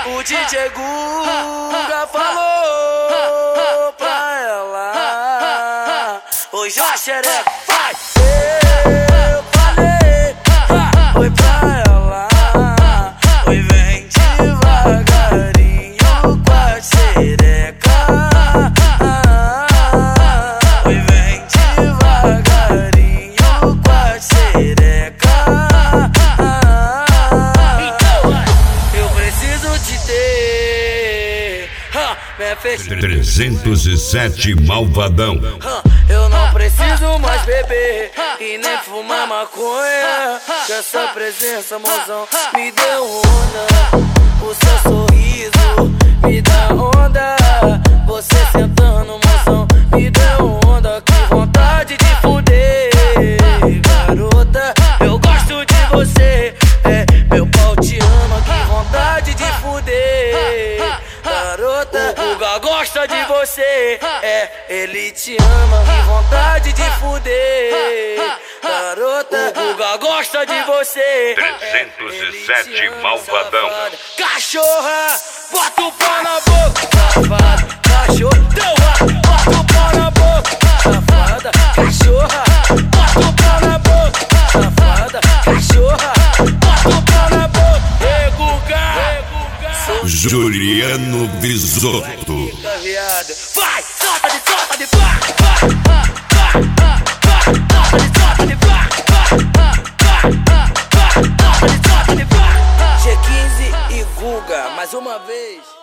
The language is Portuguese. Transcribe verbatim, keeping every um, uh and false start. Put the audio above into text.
O D J Guga falou pra ela: hoje a xereca vai. Eu falei, foi pra ela: oi, vem devagarinho com a xereca. Oi, vem devagarinho com a xereca. Eu preciso te ter, trezentos e sete Malvadão. Eu não preciso mais beber e nem fumar maconha, que essa presença, mozão, me deu onda. O seu sorriso me dá onda. Você sentando, mozão, me deu onda. Que vontade de fuder, garota. Eu gosto de você, é, meu pau te ama. Que vontade de fuder, garota. O Guga gosta de você, é, ele te ama. Que vontade de fuder, garota. O Guga gosta de você, trezentos e sete Malvadão. Cachorra, bota o pau na boca, safada. Cachorra, deu ar, bota o pau na boca, safada. Cachorra, bota o pau na boca, safada. Cachorra, bota o pau na boca. Ei, Guga, Juliano Bisotto. fica, viado. Vai, solta de solta de vai, vai, vai, vai, solta de solta de vai, vai, vai, vai, solta de solta de vai. G quinze e Guga, mais uma vez.